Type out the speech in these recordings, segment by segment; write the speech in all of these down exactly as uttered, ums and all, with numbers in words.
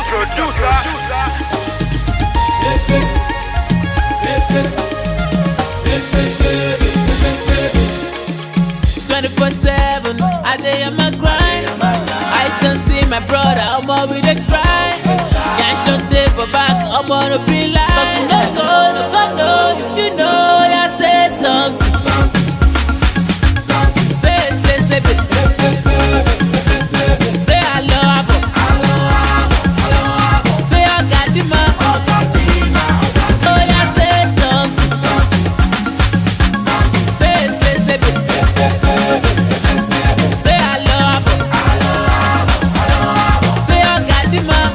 Producer. This is, this is, this is baby, this is baby. twenty-four seven, I day on my grind. I still see my brother, I'm all with a grind. Yeah, don't stay for back, I'm gonna be like. Cause you don't go, no go, no. If you know, yeah, say something. Say, say, say, baby. Say I love her. Say I got the man. Oh, yeah, say something. Say, say, say, baby. Say I love her. Say I got the man.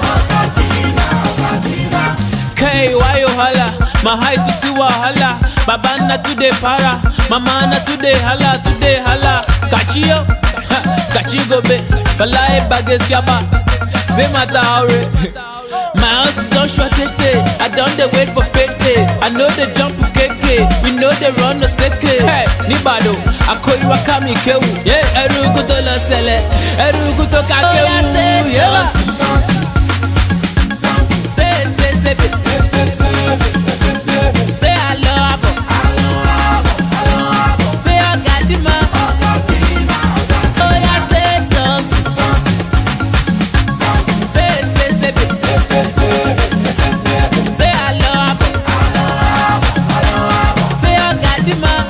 K, why you holla? My eyes to see wahala. Baba na today para. Mama na today hala, today hala. Kachio, kachigo be. Fala e bages yaba. Say mata aure. My house don't short it. I don't dey wait for payday. I know they jump keke. We know they run no seke. Hey, nibado. Ako iwa kami kewu. Yeah, erugu to lo sele. Erugu to kakewu. Oh, yeah, say yeah. Say, say, say, baby. Say I love her. Say I got the man. Oh, yeah, say something. Say, say, say, baby. Say I love her. Say I got the man.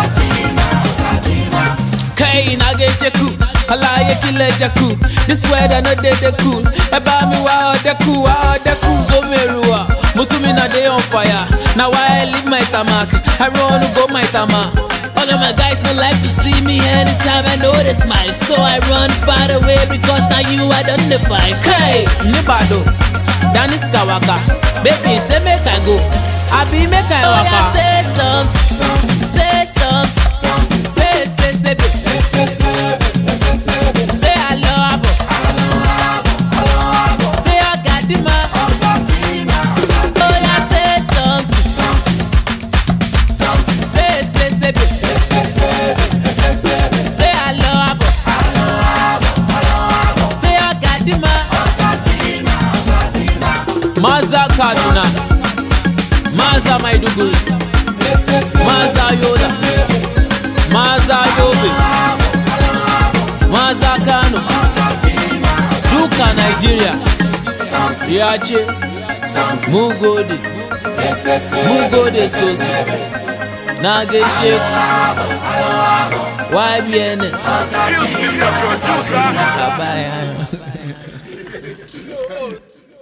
K, na get sheku. Alaye kile jaku. This weather no dey dey cool. Eba mi wa ode cool, wa ode cool. So meruwa, mutumi na dey on fire. Now why I leave my tamak, I run to go my tamak. All of my guys don't like to see me anytime I know they smile. So I run far away because now you identify. Hey, Nibado, Danis Kawaka. Baby, say make I go. I be make I waka. Oh, yeah, say something, say something, say, say, say, baby. Say I love her. Say I got the man. Oh, yeah, say something. Say, say, say, baby. Say I love her. Say I got the man. Maza Kaduna, Maza Maiduguri, Maza Yoda, Maza Yobe, Maza Kano, Duka Nigeria, Yache, Mugodi, Mugodi Sosi, Nage Sheikh, Y B N. Mister Producer. Bye bye.